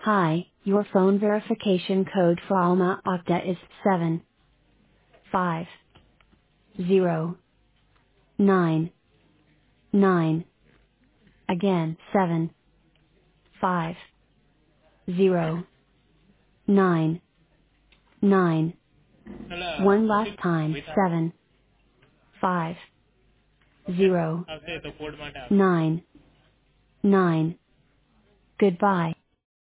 Hi, your phone verification code for Alma Okta is 75099. Again, 75099. Hello, One last Sip time, Vita. 75099. I'll say the code might have. Goodbye.